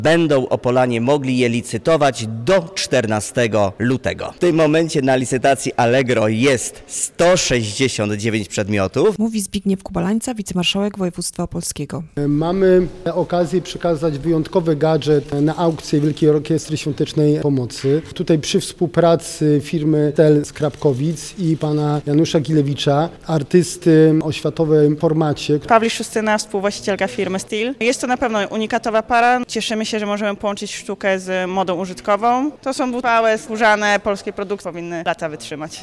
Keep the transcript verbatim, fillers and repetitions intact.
Będą Opolanie mogli je licytować do czternastego lutego. W tym momencie na licytacji Allegro jest sto sześćdziesiąt dziewięć przedmiotów. Mówi Zbigniew Kubalańca, wicemarszałek województwa opolskiego. Mamy okazję przekazać wyjątkowy gadżet na aukcję Wielkiej Orkiestry Świątecznej Pomocy. Tutaj przy współpracy firmy Tel z Krapkowic i pana Janusza Gilewicza, artysty o światowym formacie. Pawli Szustyna, współwłaścicielka firmy Steel. Jest to na pewno unikatowa para. Cieszymy się, że możemy połączyć sztukę z modą użytkową. To są trwałe, skórzane, polskie produkty, powinny lata wytrzymać.